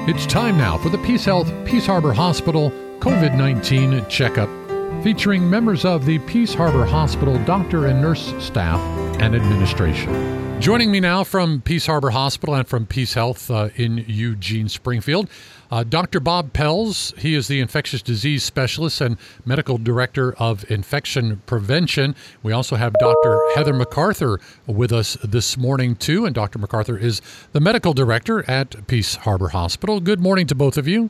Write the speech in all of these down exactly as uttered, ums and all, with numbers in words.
It's time now for the Peace Health Peace Harbor Hospital COVID nineteen checkup, featuring members of the Peace Harbor Hospital doctor and nurse staff and administration. Joining me now from Peace Harbor Hospital and from Peace Health uh, in Eugene, Springfield, uh, Doctor Bob Pelz. He is the infectious disease specialist and medical director of infection prevention. We also have Doctor Heather MacArthur with us this morning, too, and Doctor MacArthur is the medical director at Peace Harbor Hospital. Good morning to both of you.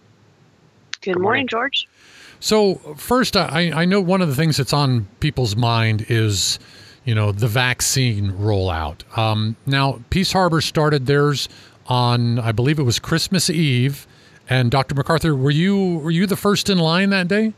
Good morning, George. So first, I, I know one of the things that's on people's mind is, you know, the vaccine rollout. Um, now, Peace Harbor started theirs on, I believe it was Christmas Eve. And Doctor MacArthur, were you were you the first in line that day?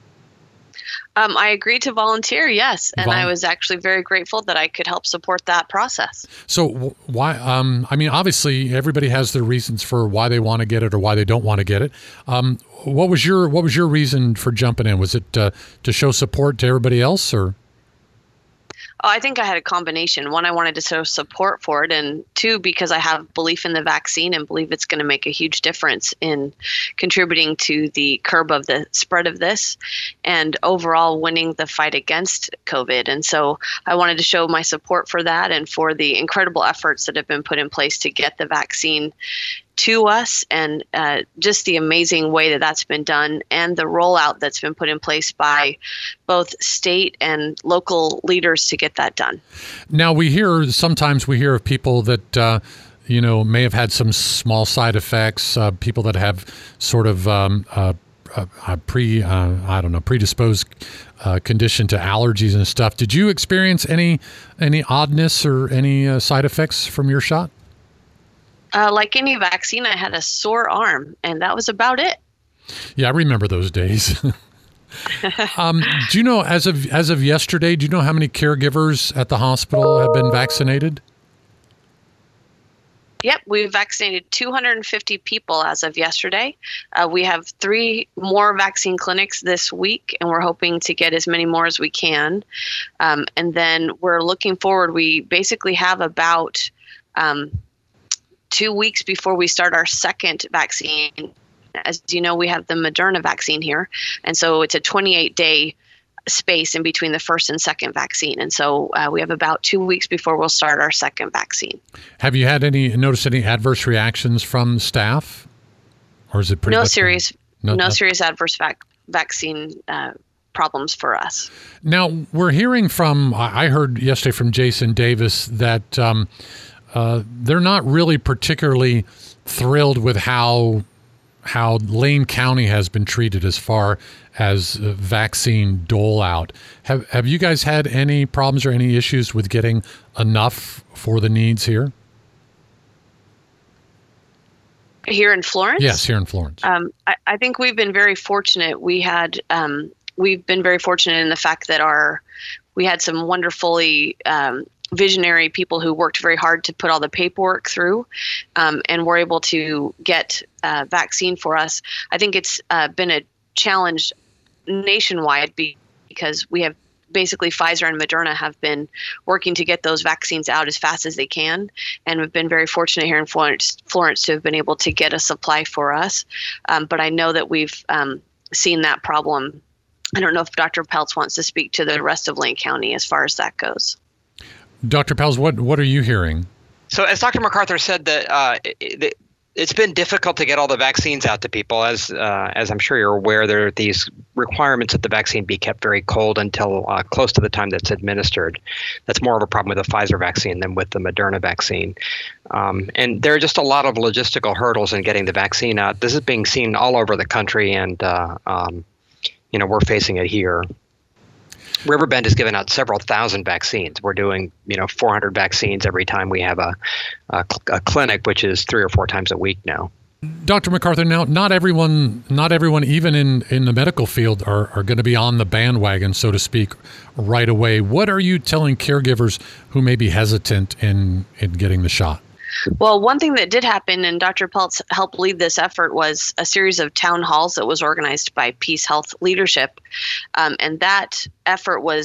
Um, I agreed to volunteer, yes, and Vol- I was actually very grateful that I could help support that process. So why? Um, I mean, obviously, everybody has their reasons for why they want to get it or why they don't want to get it. Um, what was your What was your reason for jumping in? Was it uh, to show support to everybody else, or? Oh, I think I had a combination. One, I wanted to show support for it, and two, because I have belief in the vaccine and believe it's going to make a huge difference in contributing to the curb of the spread of this and overall winning the fight against COVID. And so I wanted to show my support for that and for the incredible efforts that have been put in place to get the vaccine to us, and uh, just the amazing way that that's been done and the rollout that's been put in place by both state and local leaders to get that done. Now, we hear, sometimes we hear of people that, uh, you know, may have had some small side effects, uh, people that have sort of um, uh, a pre, uh, I don't know, predisposed uh, condition to allergies and stuff. Did you experience any, any oddness or any uh, side effects from your shot? Uh, like any vaccine, I had a sore arm, and that was about it. Yeah, I remember those days. um, do you know, as of as of yesterday, do you know how many caregivers at the hospital have been vaccinated? Yep, we've vaccinated two hundred fifty people as of yesterday. Uh, we have three more vaccine clinics this week, and we're hoping to get as many more as we can. Um, and then we're looking forward. We basically have about um, two weeks before we start our second vaccine. As you know, we have the Moderna vaccine here. And so it's a twenty-eight day space in between the first and second vaccine. And so uh, we have about two weeks before we'll start our second vaccine. Have you had any, noticed any adverse reactions from staff? Or is it pretty No much serious, no, no no serious adverse vac- vaccine uh, problems for us. Now, we're hearing from, I heard yesterday from Jason Davis that um, Uh, they're not really particularly thrilled with how how Lane County has been treated as far as uh, vaccine dole out. Have have you guys had any problems or any issues with getting enough for the needs here? Here in Florence? Yes, here in Florence. Um, I, I think we've been very fortunate. We had um, we've been very fortunate in the fact that our we had some wonderfully um, visionary people who worked very hard to put all the paperwork through, um, and were able to get uh, vaccine for us. I think it's uh, been a challenge nationwide because we have basically Pfizer and Moderna have been working to get those vaccines out as fast as they can. And we've been very fortunate here in Florence, Florence to have been able to get a supply for us. Um, but I know that we've um, seen that problem. I don't know if Doctor Pelz wants to speak to the rest of Lane County as far as that goes. Doctor Pelz, what, what are you hearing? So as Doctor MacArthur said, that uh, it, it's been difficult to get all the vaccines out to people. As uh, as I'm sure you're aware, there are these requirements that the vaccine be kept very cold until uh, close to the time that's administered. That's more of a problem with the Pfizer vaccine than with the Moderna vaccine. Um, and there are just a lot of logistical hurdles in getting the vaccine out. This is being seen all over the country, and uh, um, you know, we're facing it here. Riverbend has given out several thousand vaccines. We're doing, you know, four hundred vaccines every time we have a, a, a clinic, which is three or four times a week now. Doctor MacArthur, now not everyone, not everyone, even in, in the medical field, are, are going to be on the bandwagon, so to speak, right away. What are you telling caregivers who may be hesitant in, in getting the shot? Well, one thing that did happen, and Doctor Pelz helped lead this effort, was a series of town halls that was organized by Peace Health leadership. Um, and that effort was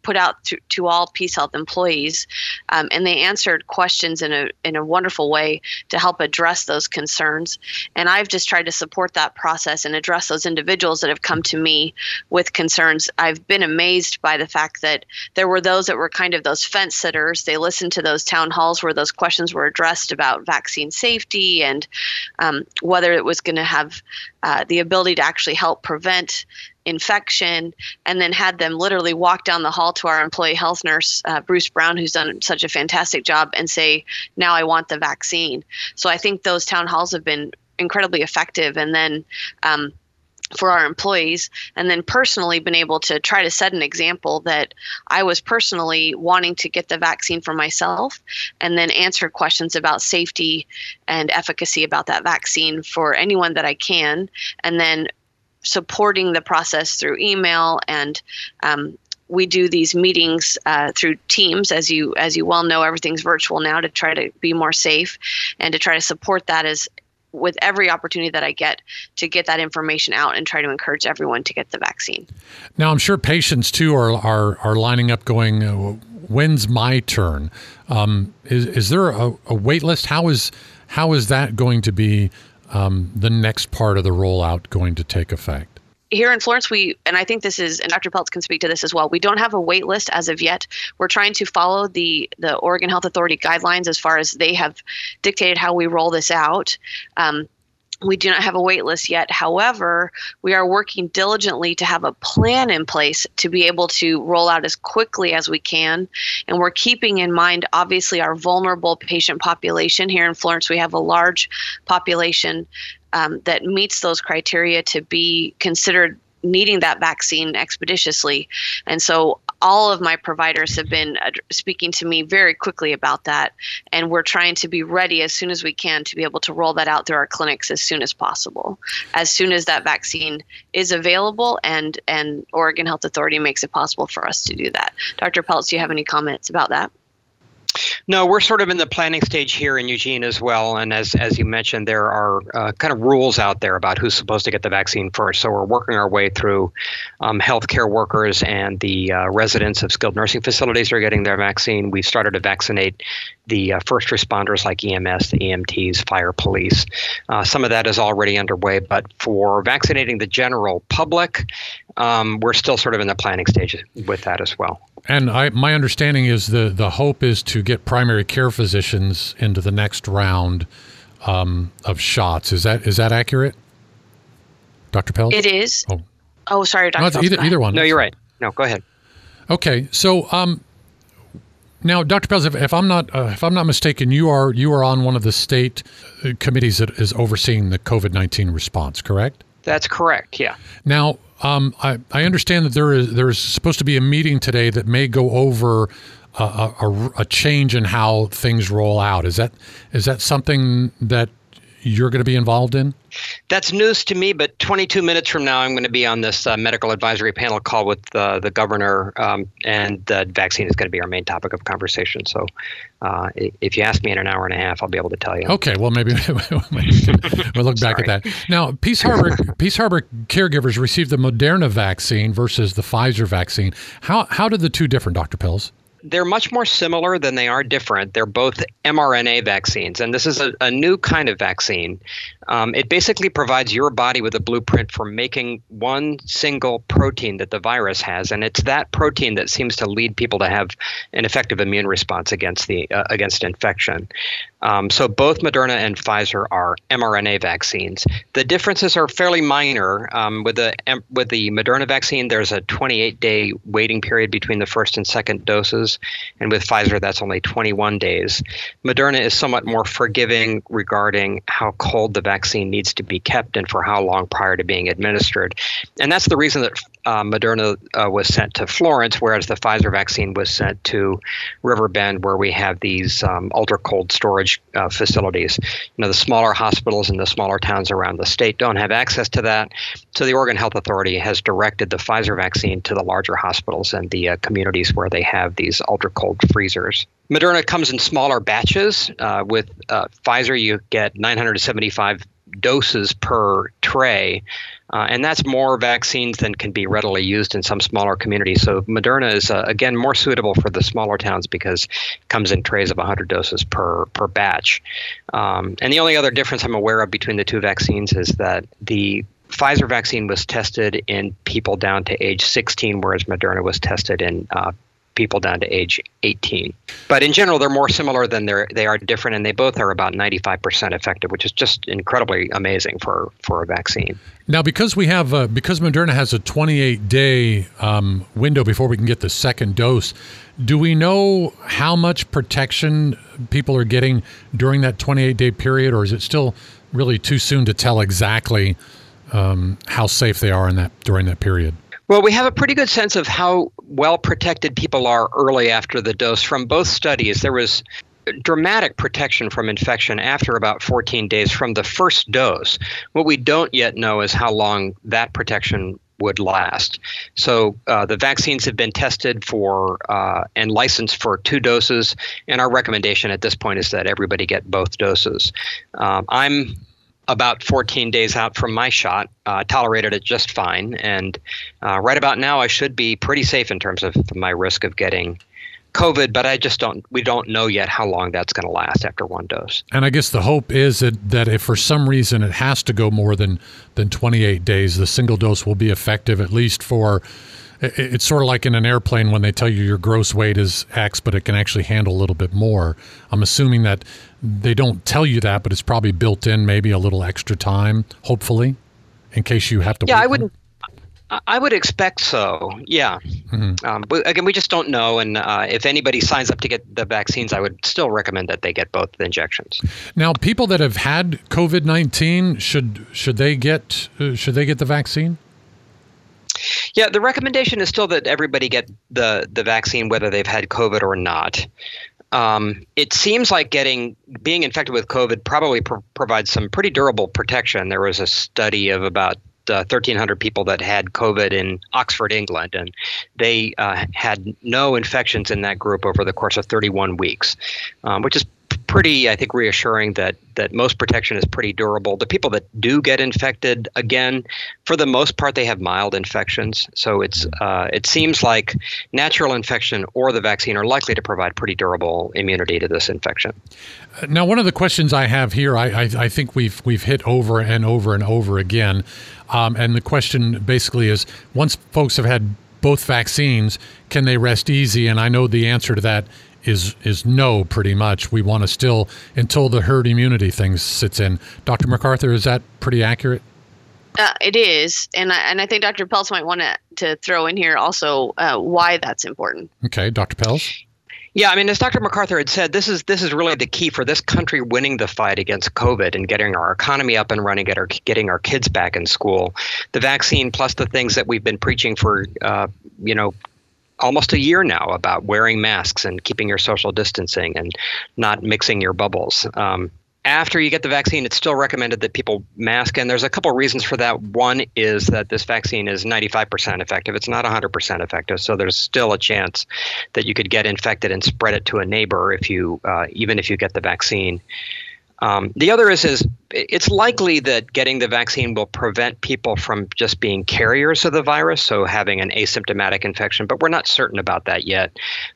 put out to, to all Peace Health employees, um, and they answered questions in a in a wonderful way to help address those concerns. And I've just tried to support that process and address those individuals that have come to me with concerns. I've been amazed by the fact that there were those that were kind of those fence sitters. They listened to those town halls where those questions were addressed about vaccine safety and um, whether it was going to have uh, the ability to actually help prevent infection, and then had them literally walk down the hall to our employee health nurse, uh, Bruce Brown, who's done such a fantastic job, and say, now I want the vaccine. So I think those town halls have been incredibly effective. And then um, for our employees, and then personally been able to try to set an example that I was personally wanting to get the vaccine for myself, and then answer questions about safety and efficacy about that vaccine for anyone that I can, and then supporting the process through email. And um, we do these meetings uh, through Teams. As you as you well know, everything's virtual now, to try to be more safe and to try to support that as with every opportunity that I get to get that information out and try to encourage everyone to get the vaccine. Now, I'm sure patients too are are, are lining up going, uh, when's my turn? Um, is is there a, a wait list? How is how is that going to be um, the next part of the rollout going to take effect? Here in Florence, we, and I think this is, and Doctor Peltz can speak to this as well, we don't have a wait list as of yet. We're trying to follow the, the Oregon Health Authority guidelines as far as they have dictated how we roll this out. Um, we do not have a wait list yet. However, we are working diligently to have a plan in place to be able to roll out as quickly as we can. And we're keeping in mind, obviously, our vulnerable patient population. Here in Florence, we have a large population um, that meets those criteria to be considered needing that vaccine expeditiously. And so all of my providers have been uh, speaking to me very quickly about that. And we're trying to be ready as soon as we can to be able to roll that out through our clinics as soon as possible, as soon as that vaccine is available and, and Oregon Health Authority makes it possible for us to do that. Doctor Peltz, do you have any comments about that? No, we're sort of in the planning stage here in Eugene as well. And as as you mentioned, there are uh, kind of rules out there about who's supposed to get the vaccine first. So we're working our way through um, healthcare workers and the uh, residents of skilled nursing facilities are getting their vaccine. We've started to vaccinate the uh, first responders like E M S, the E M Ts, fire, police. Uh, some of that is already underway. But for vaccinating the general public, um, we're still sort of in the planning stage with that as well. And I, my understanding is the, the hope is to get primary care physicians into the next round um, of shots. Is that is that accurate, Doctor Peltz? It is. Oh, oh sorry, Doctor No, it's Peltz. either, either one. No, you're right. No, go ahead. Okay, so um, now, Doctor Peltz, if, if I'm not uh, if I'm not mistaken, you are you are on one of the state uh, committees that is overseeing the COVID nineteen response, correct? That's correct. Yeah. Now, um, I, I understand that there is there is supposed to be a meeting today that may go over a, a, a change in how things roll out. Is that is that something that you're going to be involved in? That's news to me, but twenty-two minutes from now, I'm going to be on this uh, medical advisory panel call with uh, the governor, um, and the vaccine is going to be our main topic of conversation. So uh, if you ask me in an hour and a half, I'll be able to tell you. Okay, well, maybe, maybe we can, we'll look back at that. Now, Peace Harbor Peace Harbor caregivers received the Moderna vaccine versus the Pfizer vaccine. How, how did the two differ, Doctor Peltz? They're much more similar than they are different. They're both mRNA vaccines, and this is a, a new kind of vaccine. Um, it basically provides your body with a blueprint for making one single protein that the virus has, and it's that protein that seems to lead people to have an effective immune response against the uh, against infection. Um, so both Moderna and Pfizer are mRNA vaccines. The differences are fairly minor. Um, with the with the Moderna vaccine, there's a twenty-eight day waiting period between the first and second doses, and with Pfizer, that's only twenty-one days. Moderna is somewhat more forgiving regarding how cold the vaccine needs to be kept and for how long prior to being administered. And that's the reason that uh, Moderna uh, was sent to Florence, whereas the Pfizer vaccine was sent to Riverbend, where we have these um, ultra-cold storage uh, facilities. You know, the smaller hospitals in the smaller towns around the state don't have access to that. So the Oregon Health Authority has directed the Pfizer vaccine to the larger hospitals and the uh, communities where they have these ultra-cold freezers. Moderna comes in smaller batches. Uh, with uh, Pfizer, you get nine hundred seventy-five doses per tray. Uh, and that's more vaccines than can be readily used in some smaller communities. So Moderna is, uh, again, more suitable for the smaller towns because it comes in trays of one hundred doses per, per batch. Um, and the only other difference I'm aware of between the two vaccines is that the Pfizer vaccine was tested in people down to age sixteen, whereas Moderna was tested in uh, people down to age eighteen. But in general, they're more similar than they're, they are different, and they both are about ninety-five percent effective, which is just incredibly amazing for, for a vaccine. Now, because we have uh, because Moderna has a twenty-eight day um, window before we can get the second dose, do we know how much protection people are getting during that twenty-eight day period, or is it still really too soon to tell exactly um, how safe they are in that during that period? Well, we have a pretty good sense of how well protected people are early after the dose. From both studies, there was dramatic protection from infection after about fourteen days from the first dose. What we don't yet know is how long that protection would last. So uh, the vaccines have been tested for uh, and licensed for two doses, and our recommendation at this point is that everybody get both doses. Um, I'm about fourteen days out from my shot, uh, tolerated it just fine. And uh, right about now, I should be pretty safe in terms of my risk of getting COVID, but I just don't, we don't know yet how long that's going to last after one dose. And I guess the hope is that, that if for some reason it has to go more than, than twenty-eight days, the single dose will be effective at least for, it's sort of like in an airplane when they tell you your gross weight is X, but it can actually handle a little bit more. I'm assuming that they don't tell you that, but it's probably built in maybe a little extra time, hopefully, in case you have to. Yeah, I wouldn't. I would expect so. Yeah. Mm-hmm. Um, but again, we just don't know. And uh, if anybody signs up to get the vaccines, I would still recommend that they get both injections. Now, people that have had COVID nineteen, should should they get uh, should they get the vaccine? Yeah, the recommendation is still that everybody get the, the vaccine, whether they've had COVID or not. Um, it seems like getting being infected with COVID probably pro- provides some pretty durable protection. There was a study of about uh, thirteen hundred people that had COVID in Oxford, England, and they uh, had no infections in that group over the course of thirty-one weeks, um, which is pretty, I think, reassuring that that most protection is pretty durable. The people that do get infected, again, for the most part, they have mild infections. So it's uh, it seems like natural infection or the vaccine are likely to provide pretty durable immunity to this infection. Now, one of the questions I have here, I, I, I think we've we've hit over and over and over again, um, and the question basically is: once folks have had both vaccines, can they rest easy? And I know the answer to that is is no, pretty much. We want to still, until the herd immunity thing sits in. Doctor MacArthur, is that pretty accurate? Uh, it is, and I, and I think Doctor Pelz might want to to throw in here also uh, why that's important. Okay, Doctor Pelz. Yeah, I mean, as Doctor MacArthur had said, this is this is really the key for this country winning the fight against COVID and getting our economy up and running, get our, getting our kids back in school. The vaccine plus the things that we've been preaching for, uh, you know, almost a year now about wearing masks and keeping your social distancing and not mixing your bubbles. Um, after you get the vaccine, it's still recommended that people mask. And there's a couple of reasons for that. One is that this vaccine is ninety-five percent effective. It's not one hundred percent effective. So there's still a chance that you could get infected and spread it to a neighbor if you, uh, even if you get the vaccine. Um, the other is, is it's likely that getting the vaccine will prevent people from just being carriers of the virus, so having an asymptomatic infection, but we're not certain about that yet.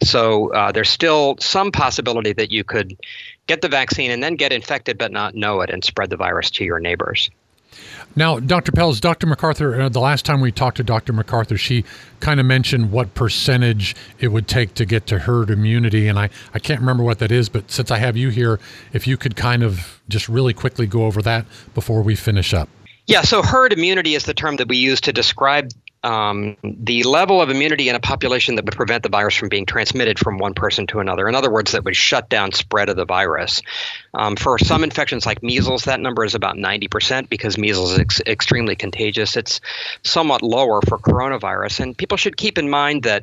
So uh, there's still some possibility that you could get the vaccine and then get infected but not know it and spread the virus to your neighbors. Now, Doctor Pelz, Doctor MacArthur, uh, the last time we talked to Doctor MacArthur, she kind of mentioned what percentage it would take to get to herd immunity. And I, I can't remember what that is, but since I have you here, if you could kind of just really quickly go over that before we finish up. Yeah, so herd immunity is the term that we use to describe um, the level of immunity in a population that would prevent the virus from being transmitted from one person to another. In other words, that would shut down spread of the virus. Um, for some infections like measles, that number is about ninety percent because measles is ex- extremely contagious. It's somewhat lower for coronavirus. And people should keep in mind that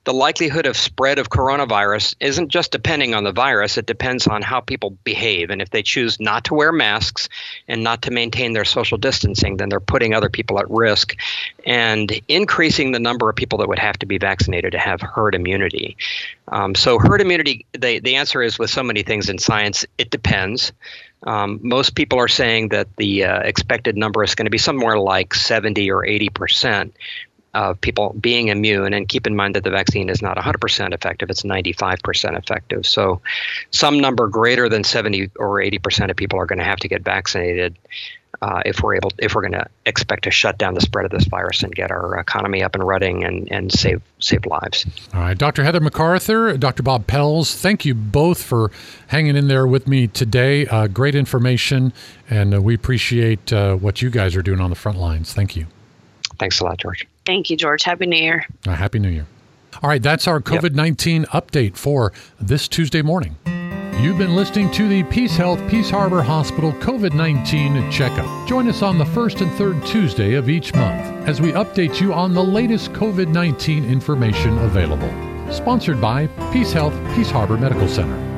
the likelihood of spread of coronavirus isn't just depending on the virus. It depends on how people behave. And if they choose not to wear masks and not to maintain their social distancing, then they're putting other people at risk and increasing the number of people that would have to be vaccinated to have herd immunity. Um, so herd immunity, the, the answer is with so many things in science, it depends. Um, most people are saying that the uh, expected number is going to be somewhere like seventy or eighty percent of people being immune. And keep in mind that the vaccine is not one hundred percent effective, it's ninety-five percent effective. So some number greater than seventy or eighty percent of people are going to have to get vaccinated uh, if we're able, if we're going to expect to shut down the spread of this virus and get our economy up and running and, and save save lives. All right, Doctor Heather MacArthur, Doctor Bob Pelz, thank you both for hanging in there with me today. Uh, great information, and uh, we appreciate uh, what you guys are doing on the front lines. Thank you. Thanks a lot, George. Thank you, George. Happy New Year. Uh, Happy New Year. All right, that's our COVID nineteen yep. update for this Tuesday morning. You've been listening to the Peace Health Peace Harbor Hospital COVID nineteen Checkup. Join us on the first and third Tuesday of each month as we update you on the latest COVID nineteen information available. Sponsored by Peace Health Peace Harbor Medical Center.